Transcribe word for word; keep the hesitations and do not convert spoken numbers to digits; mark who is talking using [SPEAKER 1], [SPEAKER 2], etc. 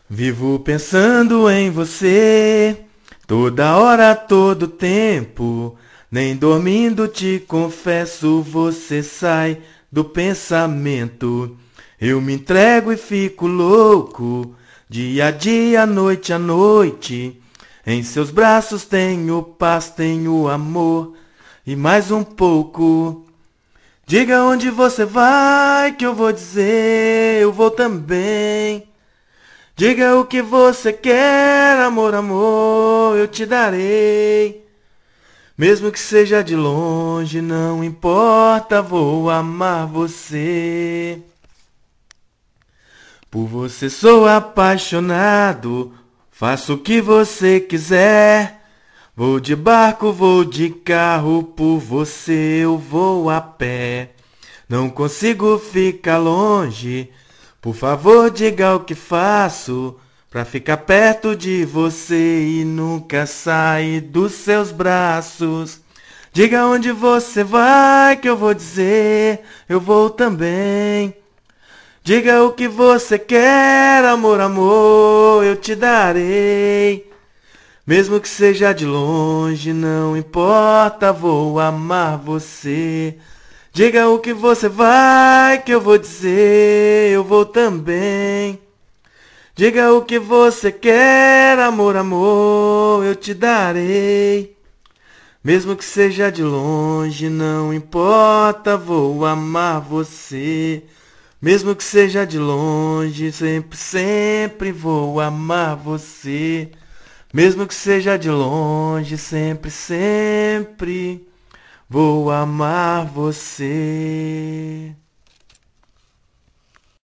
[SPEAKER 1] Vivo pensando em você, toda hora, todo tempo. Nem dormindo te confesso, você sai do pensamento. Eu me entrego e fico louco, dia a dia, noite a noite. Em seus braços tenho paz, tenho amor e mais um pouco. Diga onde você vai, que eu vou dizer, eu vou também. Diga o que você quer, amor, amor, eu te darei. Mesmo que seja de longe, não importa, vou amar você. Por você sou apaixonado, faço o que você quiser. Vou de barco, vou de carro, por você eu vou a pé. Não consigo ficar longe, por favor diga o que faço pra ficar perto de você e nunca sair dos seus braços. Diga onde você vai que eu vou dizer, eu vou também. Diga o que você quer, amor, amor, eu te darei. Mesmo que seja de longe, não importa, vou amar você. Diga o que você vai, que eu vou dizer, eu vou também. Diga o que você quer, amor, amor, eu te darei. Mesmo que seja de longe, não importa, vou amar você. Mesmo que seja de longe, sempre, sempre vou amar você. Mesmo que seja de longe, sempre, sempre vou amar você.